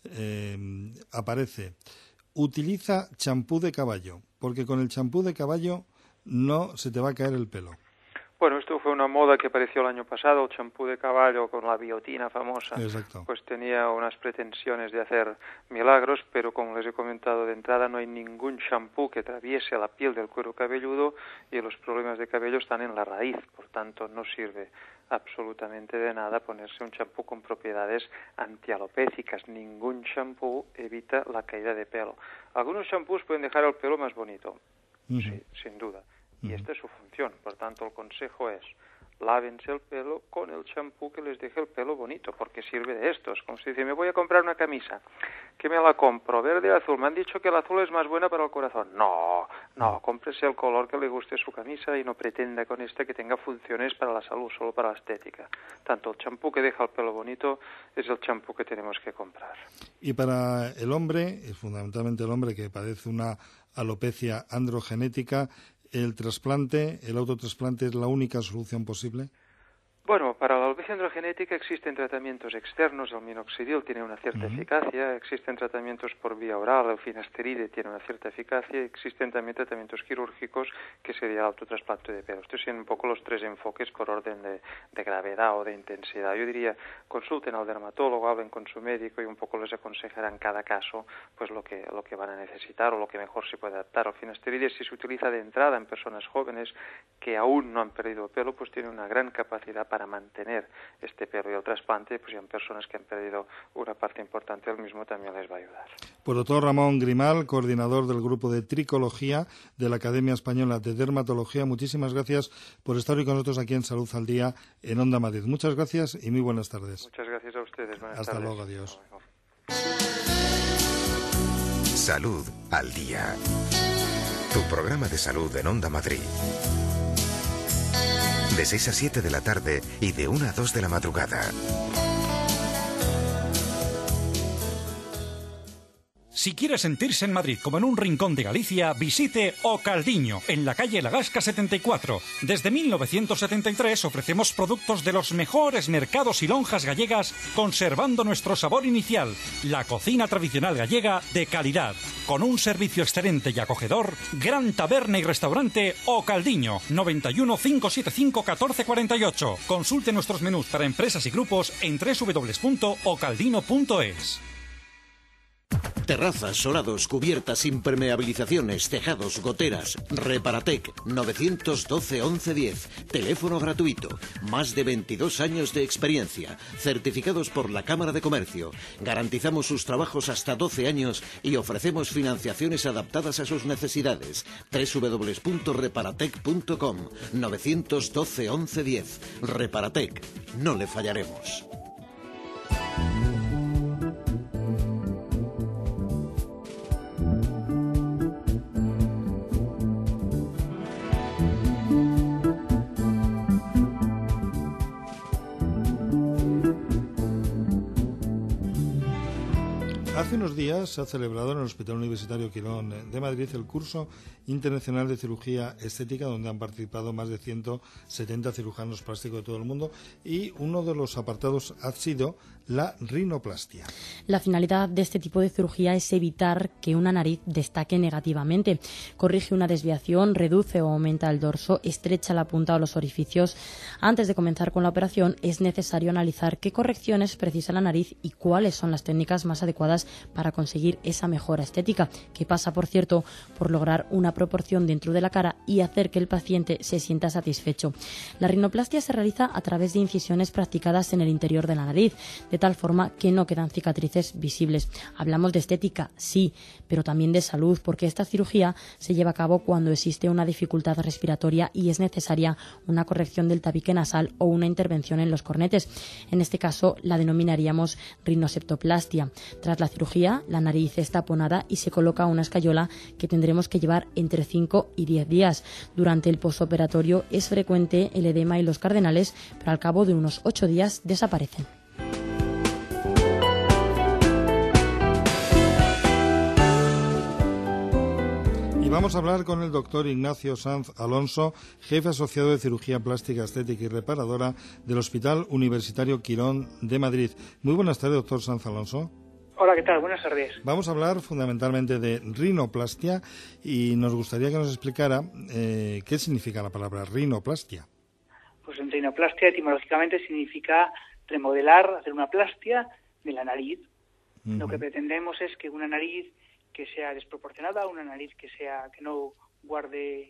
aparece: utiliza champú de caballo, porque con el champú de caballo no se te va a caer el pelo. Bueno, esto fue una moda que apareció el año pasado, el champú de caballo con la biotina famosa. Exacto. Pues tenía unas pretensiones de hacer milagros, pero como les he comentado de entrada, no hay ningún champú que atraviese la piel del cuero cabelludo, y los problemas de cabello están en la raíz. Por tanto, no sirve absolutamente de nada ponerse un champú con propiedades antialopécicas. Ningún champú evita la caída de pelo. Algunos champús pueden dejar el pelo más bonito, sí, sin duda. Y esta es su función. Por tanto, el consejo es: lávense el pelo con el champú que les deje el pelo bonito, porque sirve de estos. Como se dice, me voy a comprar una camisa, ¿qué me la compro? ¿Verde o azul? Me han dicho que el azul es más buena para el corazón. No, cómprese el color que le guste su camisa y no pretenda con que tenga funciones para la salud, solo para la estética. Tanto el champú que deja el pelo bonito es el champú que tenemos que comprar. Y para el hombre, fundamentalmente el hombre que padece una alopecia androgenética, ¿el autotrasplante es la única solución posible? Bueno, para la alopecia androgenética existen tratamientos externos. El minoxidil tiene una cierta eficacia, existen tratamientos por vía oral, el finasteride tiene una cierta eficacia, y existen también tratamientos quirúrgicos, que sería el autotrasplante de pelo. Estos son un poco los 3 enfoques por orden de gravedad o de intensidad. Yo diría, consulten al dermatólogo, hablen con su médico y un poco les aconsejarán en cada caso pues lo que van a necesitar o lo que mejor se puede adaptar. El finasteride, si se utiliza de entrada en personas jóvenes que aún no han perdido pelo, pues tiene una gran capacidad para mantener este pelo, y el trasplante, pues en personas que han perdido una parte importante del mismo, también les va a ayudar. Pues doctor Ramón Grimal, coordinador del grupo de tricología de la Academia Española de Dermatología, muchísimas gracias por estar hoy con nosotros aquí en Salud al Día en Onda Madrid. Muchas gracias y muy buenas tardes. Muchas gracias a ustedes. Buenas Hasta tardes. luego, adiós. Salud al Día. Tu programa de salud en Onda Madrid. De 6 a 7 de la tarde y de 1 a 2 de la madrugada. Si quiere sentirse en Madrid como en un rincón de Galicia, visite O Caldiño, en la calle La Gasca 74. Desde 1973 ofrecemos productos de los mejores mercados y lonjas gallegas, conservando nuestro sabor inicial, la cocina tradicional gallega de calidad. Con un servicio excelente y acogedor, gran taberna y restaurante O Caldiño, 91 575 1448. Consulte nuestros menús para empresas y grupos en www.ocaldino.es. Terrazas, solados, cubiertas, impermeabilizaciones, tejados, goteras. Reparatec 912 1110. Teléfono gratuito. Más de 22 años de experiencia. Certificados por la Cámara de Comercio. Garantizamos sus trabajos hasta 12 años y ofrecemos financiaciones adaptadas a sus necesidades. www.reparatec.com 912 1110. Reparatec. No le fallaremos. Hace unos días se ha celebrado en el Hospital Universitario Quirón de Madrid el curso internacional de cirugía estética, donde han participado más de 170 cirujanos plásticos de todo el mundo, y uno de los apartados ha sido la rinoplastia. La finalidad de este tipo de cirugía es evitar que una nariz destaque negativamente. Corrige una desviación, reduce o aumenta el dorso, estrecha la punta o los orificios. Antes de comenzar con la operación es necesario analizar qué correcciones precisa la nariz y cuáles son las técnicas más adecuadas para conseguir esa mejora estética, que pasa, por cierto, por lograr una proporción dentro de la cara y hacer que el paciente se sienta satisfecho. La rinoplastia se realiza a través de incisiones practicadas en el interior de la nariz, de tal forma que no quedan cicatrices visibles. Hablamos de estética, sí, pero también de salud, porque esta cirugía se lleva a cabo cuando existe una dificultad respiratoria y es necesaria una corrección del tabique nasal o una intervención en los cornetes. En este caso la denominaríamos rinoseptoplastia. Tras la cirugía, la nariz es taponada y se coloca una escayola que tendremos que llevar entre 5 y 10 días. Durante el postoperatorio es frecuente el edema y los cardenales, pero al cabo de unos 8 días desaparecen. Y vamos a hablar con el doctor Ignacio Sanz Alonso, jefe asociado de cirugía plástica, estética y reparadora del Hospital Universitario Quirón de Madrid. Muy buenas tardes, doctor Sanz Alonso. Hola, ¿qué tal? Buenas tardes. Vamos a hablar fundamentalmente de rinoplastia y nos gustaría que nos explicara qué significa la palabra rinoplastia. Pues en rinoplastia etimológicamente significa remodelar, hacer una plastia de la nariz. Uh-huh. Lo que pretendemos es que una nariz que sea desproporcionada, una nariz que no guarde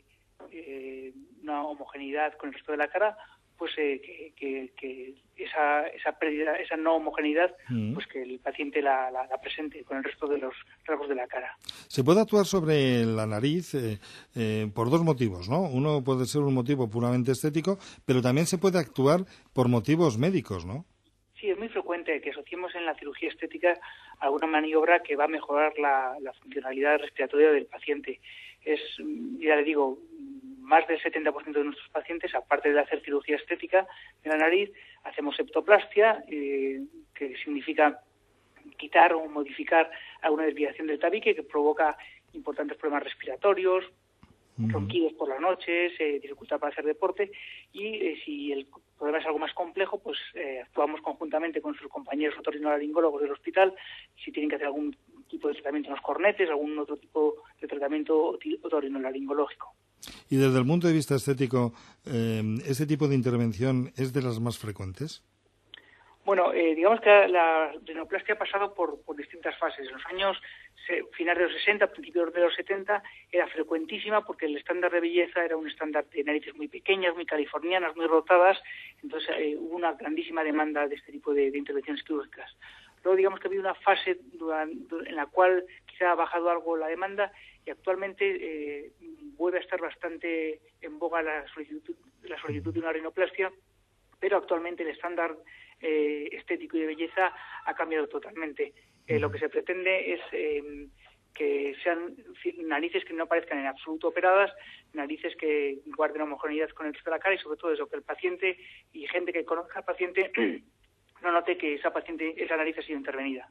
una homogeneidad con el resto de la cara, pues que esa pérdida, esa no homogeneidad, pues que el paciente la presente con el resto de los rasgos de la cara. Se puede actuar sobre la nariz por dos motivos, ¿no? Uno puede ser un motivo puramente estético, pero también se puede actuar por motivos médicos, ¿no? Sí, es muy frecuente que asociemos en la cirugía estética alguna maniobra que va a mejorar la funcionalidad respiratoria del paciente. Ya le digo, más del 70% de nuestros pacientes, aparte de hacer cirugía estética de la nariz, hacemos septoplastia, que significa quitar o modificar alguna desviación del tabique que provoca importantes problemas respiratorios, ronquidos por las noches, dificultad para hacer deporte, y si el problema es algo más complejo, pues actuamos conjuntamente con sus compañeros otorrinolaringólogos del hospital, si tienen que hacer algún tipo de tratamiento en los cornetes, algún otro tipo de tratamiento otorrinolaringológico. Y desde el punto de vista estético, ¿este tipo de intervención es de las más frecuentes? Bueno, digamos que la rinoplastia ha pasado por distintas fases. En los años finales de los 60, principios de los 70, era frecuentísima porque el estándar de belleza era un estándar de narices muy pequeñas, muy californianas, muy rotadas. Entonces hubo una grandísima demanda de este tipo de intervenciones quirúrgicas. Luego digamos que ha habido una fase en la cual quizá ha bajado algo la demanda y actualmente vuelve a estar bastante en boga la solicitud de una rinoplastia, pero actualmente el estándar estético y de belleza ha cambiado totalmente. Lo que se pretende es que sean narices que no parezcan en absoluto operadas, narices que guarden homogeneidad con el resto de la cara y sobre todo eso, que el paciente y gente que conozca al paciente no note que esa nariz ha sido intervenida.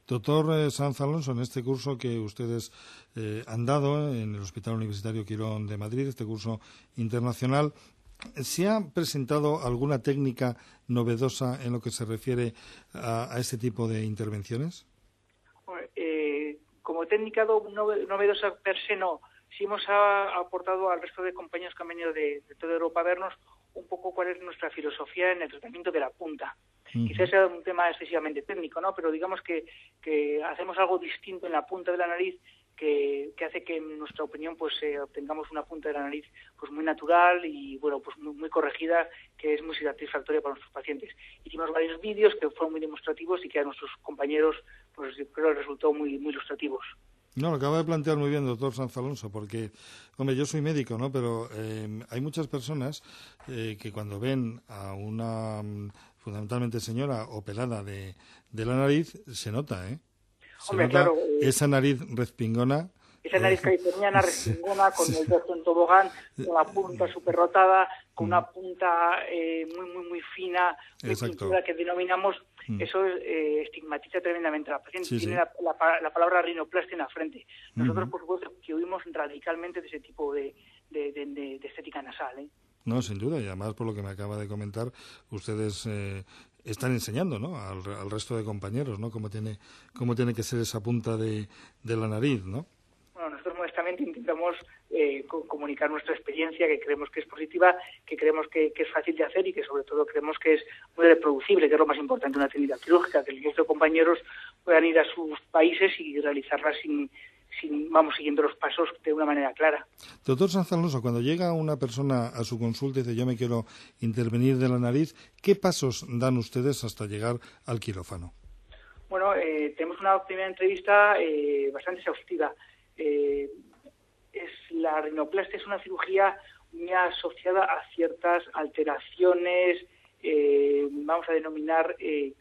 Doctor Sanz Alonso, en este curso que ustedes han dado en el Hospital Universitario Quirón de Madrid, este curso internacional, ¿se ha presentado alguna técnica novedosa en lo que se refiere a este tipo de intervenciones? Como técnica novedosa per se no. Sí hemos aportado al resto de compañeros que han venido de toda Europa a vernos un poco cuál es nuestra filosofía en el tratamiento de la punta. Quizás sea un tema excesivamente técnico, ¿no? Pero digamos que hacemos algo distinto en la punta de la nariz que hace que, en nuestra opinión, pues obtengamos una punta de la nariz pues muy natural y, bueno, pues muy corregida, que es muy satisfactoria para nuestros pacientes. Hicimos varios vídeos que fueron muy demostrativos y que a nuestros compañeros, pues yo creo, resultó muy ilustrativos. No, lo acaba de plantear muy bien, doctor Sanz Alonso, porque, hombre, yo soy médico, ¿no? Pero hay muchas personas que cuando ven a una, fundamentalmente señora, operada de la nariz, se nota, ¿eh? Hombre, claro. Esa nariz respingona. Esa nariz californiana respingona, con el dorso en tobogán, con la punta súper rotada, con una punta muy fina, de pintura que denominamos, eso estigmatiza tremendamente a la paciente. Tiene la palabra rinoplastia en la frente. Nosotros, por supuesto, que huimos radicalmente de ese tipo de estética nasal, ¿eh? No, sin duda, y además, por lo que me acaba de comentar, ustedes están enseñando, ¿no?, al resto de compañeros, ¿no?, cómo tiene que ser esa punta de la nariz, ¿no? Bueno, nosotros modestamente intentamos comunicar nuestra experiencia, que creemos que es positiva, que creemos que es fácil de hacer y que sobre todo creemos que es muy reproducible, que es lo más importante de una técnica quirúrgica, que el resto de compañeros puedan ir a sus países y realizarla vamos siguiendo los pasos de una manera clara. Doctor Sanz Alonso, cuando llega una persona a su consulta y dice yo me quiero intervenir de la nariz, ¿qué pasos dan ustedes hasta llegar al quirófano? Bueno, tenemos una primera entrevista bastante exhaustiva. La rinoplastia es una cirugía muy asociada a ciertas alteraciones, vamos a denominar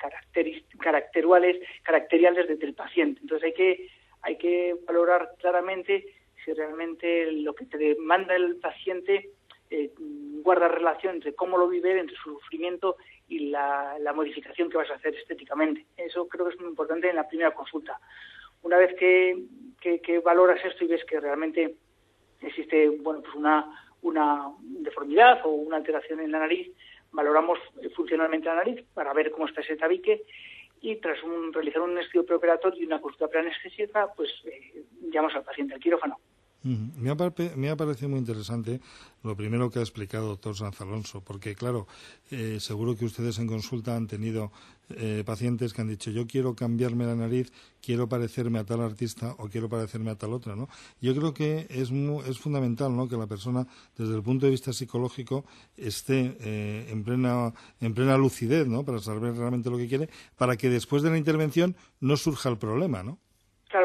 caracteriales del paciente. Entonces hay que valorar claramente si realmente lo que te demanda el paciente guarda relación entre cómo lo vive, entre su sufrimiento y la modificación que vas a hacer estéticamente. Eso creo que es muy importante en la primera consulta. Una vez que valoras esto y ves que realmente existe, bueno, pues una deformidad o una alteración en la nariz, valoramos funcionalmente la nariz para ver cómo está ese tabique. Y tras realizar un estudio preoperatorio y una consulta preanestésica, pues llamamos al paciente al quirófano. Me ha parecido muy interesante lo primero que ha explicado doctor Sanz Alonso, porque claro, seguro que ustedes en consulta han tenido pacientes que han dicho yo quiero cambiarme la nariz, quiero parecerme a tal artista o quiero parecerme a tal otra, ¿no? Yo creo que es fundamental, ¿no?, que la persona desde el punto de vista psicológico esté en plena lucidez, ¿no?, para saber realmente lo que quiere, para que después de la intervención no surja el problema, ¿no? Claro,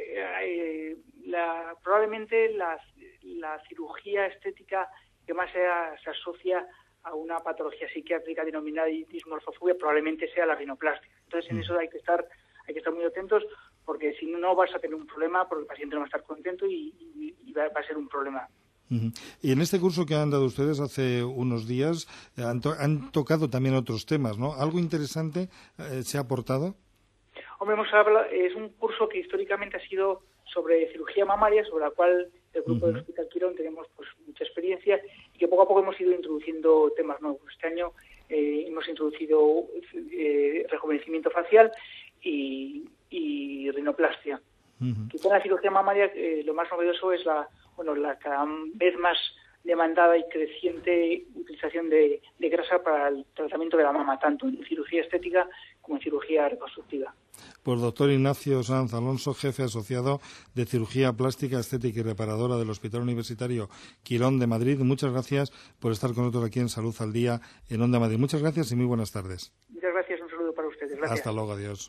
probablemente la cirugía estética que más se asocia a una patología psiquiátrica denominada dismorfofobia probablemente sea la rinoplastia. Entonces en eso hay que estar muy atentos, porque si no vas a tener un problema, porque el paciente no va a estar contento y va a ser un problema. Y en este curso que han dado ustedes hace unos días han tocado también otros temas, ¿no? ¿Algo interesante se ha aportado? Hombre, es un curso que históricamente ha sido sobre cirugía mamaria, sobre la cual el grupo del Hospital Quirón tenemos pues mucha experiencia y que poco a poco hemos ido introduciendo temas nuevos. Este año hemos introducido rejuvenecimiento facial y rinoplastia. Quizá en la cirugía mamaria lo más novedoso es la cada vez más demandada y creciente utilización de grasa para el tratamiento de la mama, tanto en cirugía estética como en cirugía reconstructiva. Pues doctor Ignacio Sanz Alonso, jefe asociado de cirugía plástica, estética y reparadora del Hospital Universitario Quirón de Madrid, muchas gracias por estar con nosotros aquí en Salud al Día en Onda Madrid. Muchas gracias y muy buenas tardes. Muchas gracias, un saludo para ustedes. Gracias. Hasta luego, adiós.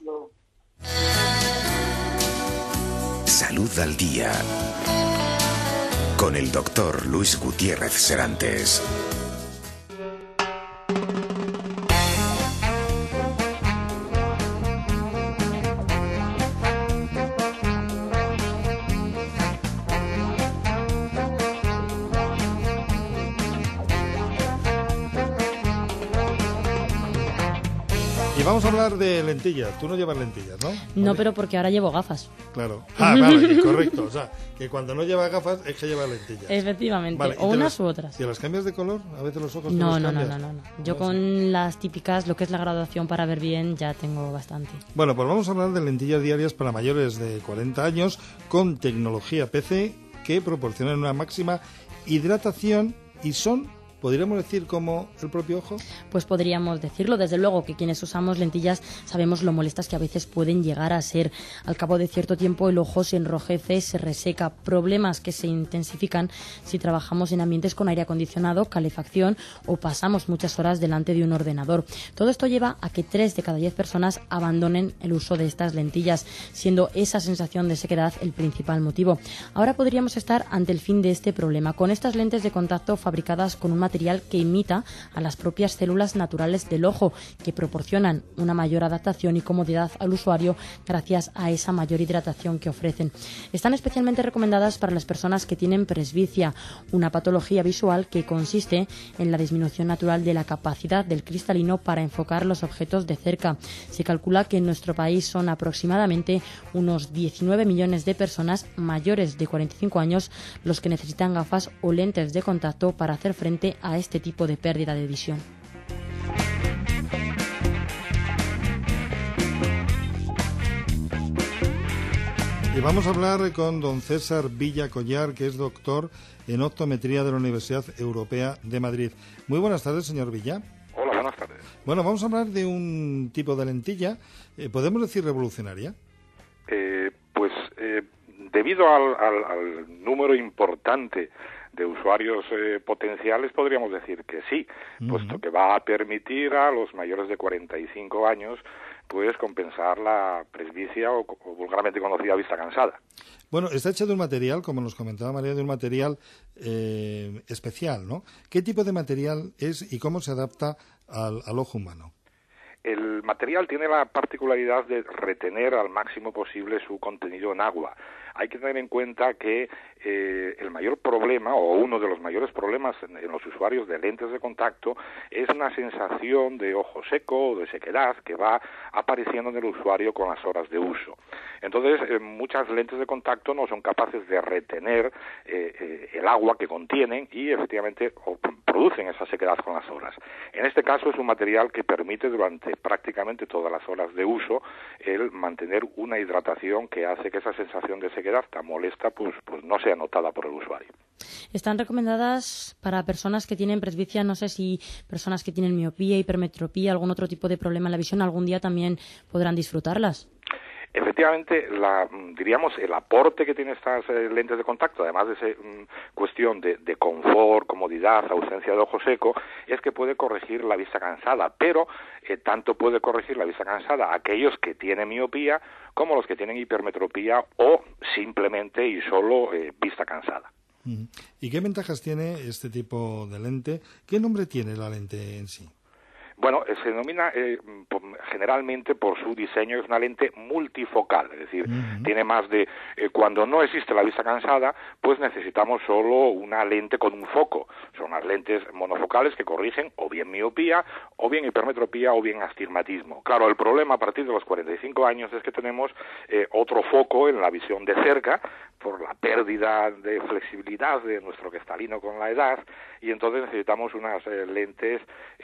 Salud al Día con el doctor Luis Gutiérrez Serantes. Y vamos a hablar de lentillas. Tú no llevas lentillas, ¿no? No, pero porque ahora llevo gafas. Claro. Vale, correcto. O sea, que cuando no llevas gafas es que llevas lentillas. Efectivamente, vale, o unas u otras. ¿Y las cambias de color? A veces los ojos no. No. Yo con las típicas, lo que es la graduación para ver bien, ya tengo bastante. Bueno, pues vamos a hablar de lentillas diarias para mayores de 40 años con tecnología PC que proporcionan una máxima hidratación y son, ¿podríamos decir, como el propio ojo? Pues podríamos decirlo. Desde luego que quienes usamos lentillas sabemos lo molestas que a veces pueden llegar a ser. Al cabo de cierto tiempo el ojo se enrojece, se reseca, problemas que se intensifican si trabajamos en ambientes con aire acondicionado, calefacción o pasamos muchas horas delante de un ordenador. Todo esto lleva a que 3 de cada 10 personas abandonen el uso de estas lentillas, siendo esa sensación de sequedad el principal motivo. Ahora podríamos estar ante el fin de este problema, con estas lentes de contacto fabricadas con un material que imita a las propias células naturales del ojo, que proporcionan una mayor adaptación y comodidad al usuario gracias a esa mayor hidratación que ofrecen. Están especialmente recomendadas para las personas que tienen presbicia, una patología visual que consiste en la disminución natural de la capacidad del cristalino para enfocar los objetos de cerca. Se calcula que en nuestro país son aproximadamente unos 19 millones de personas mayores de 45 años los que necesitan gafas o lentes de contacto para hacer frente a este tipo de pérdida de visión. Y vamos a hablar con don César Villa Collar, que es doctor en optometría de la Universidad Europea de Madrid. Muy buenas tardes, señor Villa. Hola, buenas tardes. Bueno, vamos a hablar de un tipo de lentilla, ¿podemos decir revolucionaria? Debido al número importante de usuarios potenciales, podríamos decir que sí, puesto que va a permitir a los mayores de 45 años pues compensar la presbicia o vulgarmente conocida vista cansada. Bueno, está hecho de un material, como nos comentaba María, de un material especial, ¿no? ¿Qué tipo de material es y cómo se adapta al ojo humano? El material tiene la particularidad de retener al máximo posible su contenido en agua. Hay que tener en cuenta que el mayor problema, o uno de los mayores problemas en los usuarios de lentes de contacto, es una sensación de ojo seco o de sequedad que va apareciendo en el usuario con las horas de uso. Entonces, muchas lentes de contacto no son capaces de retener el agua que contienen y efectivamente producen esa sequedad con las horas. En este caso es un material que permite durante prácticamente todas las horas de uso el mantener una hidratación que hace que esa sensación de sequedad tan molesta pues no sea notada por el usuario. Están recomendadas para personas que tienen presbicia, no sé si personas que tienen miopía, hipermetropía, algún otro tipo de problema en la visión, algún día también podrán disfrutarlas. Efectivamente, diríamos el aporte que tienen estas lentes de contacto, además de esa cuestión de confort, comodidad, ausencia de ojo seco, es que puede corregir la vista cansada, pero tanto puede corregir la vista cansada aquellos que tienen miopía como los que tienen hipermetropía o simplemente y solo vista cansada. ¿Y qué ventajas tiene este tipo de lente? ¿Qué nombre tiene la lente en sí? Bueno, se denomina generalmente por su diseño, es una lente multifocal, es decir, tiene más de... cuando no existe la vista cansada, pues necesitamos solo una lente con un foco. Son las lentes monofocales que corrigen o bien miopía, o bien hipermetropía, o bien astigmatismo. Claro, el problema a partir de los 45 años es que tenemos otro foco en la visión de cerca, por la pérdida de flexibilidad de nuestro cristalino con la edad, y entonces necesitamos unas lentes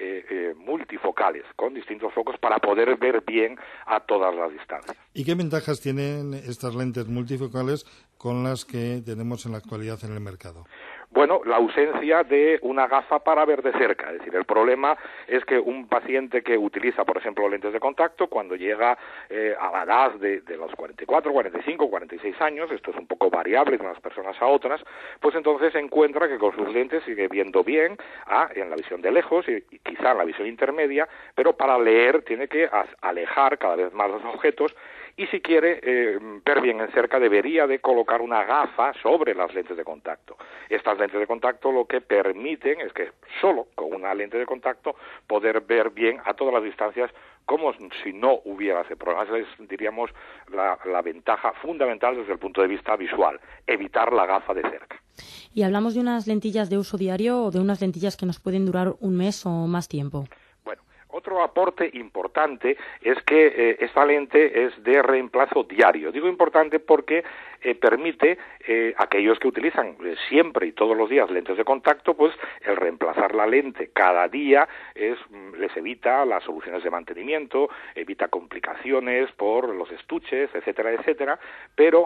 multifocales, con distintos focos para poder ver bien a todas las distancias. ¿Y qué ventajas tienen estas lentes multifocales con las que tenemos en la actualidad en el mercado? Bueno, la ausencia de una gafa para ver de cerca. Es decir, el problema es que un paciente que utiliza, por ejemplo, lentes de contacto, cuando llega a la edad de los 44, 45, 46 años, esto es un poco variable de unas personas a otras, pues entonces encuentra que con sus lentes sigue viendo bien en la visión de lejos y quizá en la visión intermedia, pero para leer tiene que alejar cada vez más los objetos. Y si quiere ver bien en cerca, debería de colocar una gafa sobre las lentes de contacto. Estas lentes de contacto lo que permiten es que solo con una lente de contacto poder ver bien a todas las distancias como si no hubiera ese problema. Esa es, diríamos, la ventaja fundamental desde el punto de vista visual, evitar la gafa de cerca. ¿Y hablamos de unas lentillas de uso diario o de unas lentillas que nos pueden durar un mes o más tiempo? Otro aporte importante es que esta lente es de reemplazo diario. Digo importante porque permite a aquellos que utilizan siempre y todos los días lentes de contacto, pues el reemplazar la lente cada día les evita las soluciones de mantenimiento, evita complicaciones por los estuches, etcétera, etcétera. Pero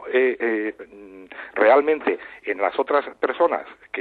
realmente en las otras personas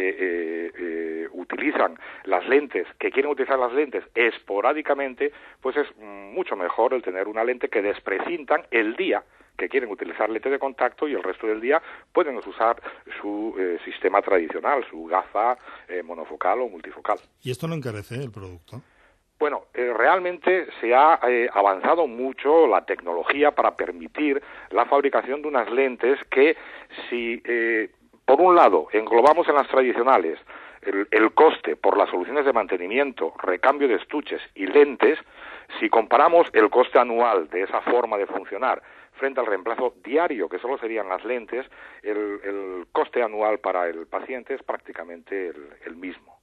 que utilizan las lentes, que quieren utilizar las lentes esporádicamente, pues es mucho mejor el tener una lente que desprecintan el día que quieren utilizar lente de contacto y el resto del día pueden usar su sistema tradicional, su gafa monofocal o multifocal. ¿Y esto no encarece el producto? Bueno, realmente se ha avanzado mucho la tecnología para permitir la fabricación de unas lentes que si por un lado englobamos en las tradicionales el coste por las soluciones de mantenimiento, recambio de estuches y lentes, si comparamos el coste anual de esa forma de funcionar frente al reemplazo diario, que solo serían las lentes, el coste anual para el paciente es prácticamente el mismo.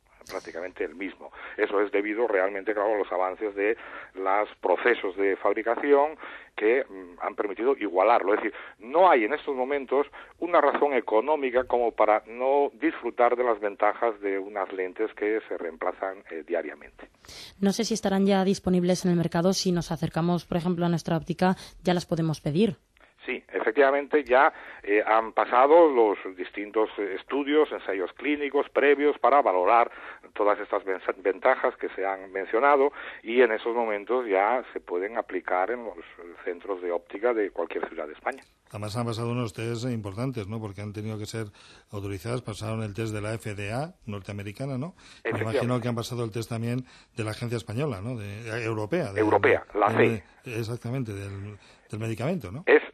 Eso es debido realmente, claro, a los avances de los procesos de fabricación que han permitido igualarlo. Es decir, no hay en estos momentos una razón económica como para no disfrutar de las ventajas de unas lentes que se reemplazan diariamente. No sé si estarán ya disponibles en el mercado. Si nos acercamos, por ejemplo, a nuestra óptica, ya las podemos pedir. Sí, efectivamente ya han pasado los distintos estudios, ensayos clínicos previos para valorar todas estas ventajas que se han mencionado y en esos momentos ya se pueden aplicar en los centros de óptica de cualquier ciudad de España. Además han pasado unos test importantes, ¿no? Porque han tenido que ser autorizadas, pasaron el test de la FDA norteamericana, ¿no? Me imagino que han pasado el test también de la agencia española, ¿no? Europea, la CE. Exactamente, del medicamento, ¿no? Es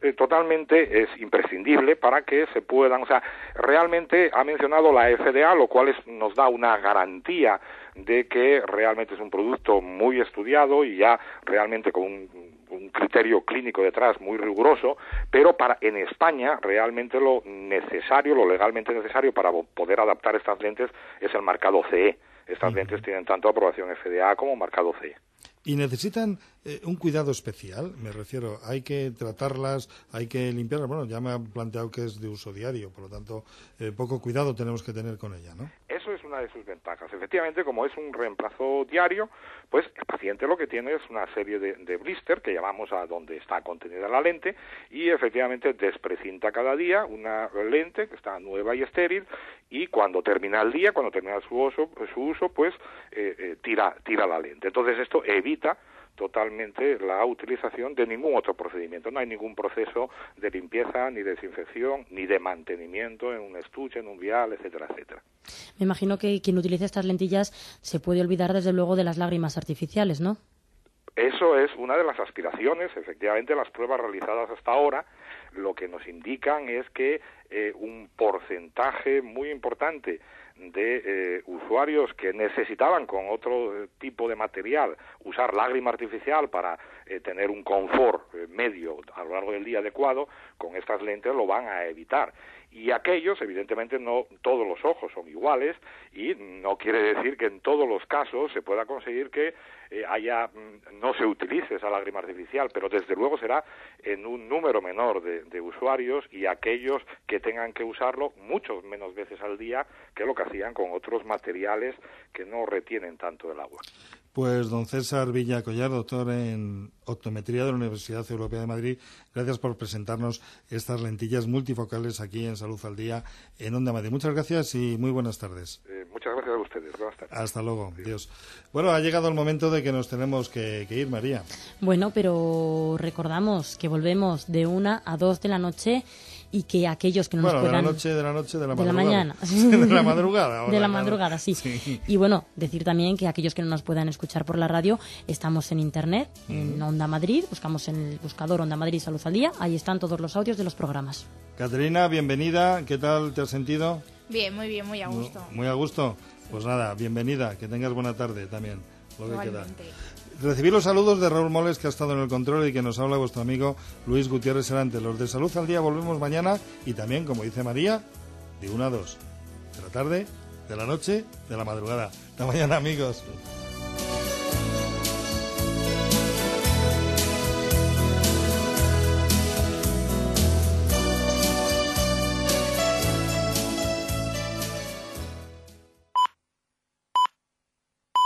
imprescindible para que se puedan, o sea, realmente ha mencionado la FDA, lo cual nos da una garantía de que realmente es un producto muy estudiado y ya realmente con un criterio clínico detrás muy riguroso, pero en España realmente lo legalmente necesario para poder adaptar estas lentes es el marcado CE. Estas lentes tienen tanto aprobación FDA como marcado CE. ¿Y necesitan un cuidado especial? Me refiero, hay que tratarlas, hay que limpiarlas. Bueno, ya me han planteado que es de uso diario, por lo tanto, poco cuidado tenemos que tener con ella, ¿no? Eso es una de sus ventajas. Efectivamente, como es un reemplazo diario, pues el paciente lo que tiene es una serie de blister que llamamos a donde está contenida la lente y efectivamente desprecinta cada día una lente que está nueva y estéril y cuando termina el día, cuando termina su uso, pues tira la lente. Entonces esto evita totalmente la utilización de ningún otro procedimiento. No hay ningún proceso de limpieza, ni de desinfección, ni de mantenimiento en un estuche, en un vial, etcétera, etcétera. Me imagino que quien utilice estas lentillas se puede olvidar desde luego de las lágrimas artificiales, ¿no? Eso es una de las aspiraciones. Efectivamente, las pruebas realizadas hasta ahora lo que nos indican es que un porcentaje muy importante de usuarios que necesitaban con otro tipo de material usar lágrima artificial para tener un confort medio a lo largo del día adecuado, con estas lentes lo van a evitar. Y aquellos, evidentemente, no todos los ojos son iguales y no quiere decir que en todos los casos se pueda conseguir que no se utilice esa lágrima artificial, pero desde luego será en un número menor de usuarios y aquellos que tengan que usarlo muchas menos veces al día que lo que hacían con otros materiales que no retienen tanto el agua. Pues don César Villa Collar, doctor en optometría de la Universidad Europea de Madrid, gracias por presentarnos estas lentillas multifocales aquí en Salud al Día en Onda Madrid. Muchas gracias y muy buenas tardes. Muchas gracias a ustedes. Buenas tardes. Hasta luego. Adiós. Bueno, ha llegado el momento de que nos tenemos que ir, María. Bueno, pero recordamos que volvemos de 1 a 2 de la noche y que aquellos que no nos puedan... de la madrugada. De la mañana. De la madrugada. De la madrugada, sí. Y bueno, decir también que aquellos que no nos puedan escuchar por la radio, estamos en Internet, en Onda Madrid, buscamos en el buscador Onda Madrid Salud al Día, ahí están todos los audios de los programas. Caterina, bienvenida, ¿qué tal te has sentido? Bien, muy a gusto. Muy a gusto. Pues nada, bienvenida, que tengas buena tarde también. Igualmente. Recibir los saludos de Raúl Moles, que ha estado en el control y que nos habla vuestro amigo Luis Gutiérrez Serante. Los de Salud al Día volvemos mañana y también, como dice María, de 1 a 2 de la tarde, de la noche, de la madrugada. Hasta mañana, amigos.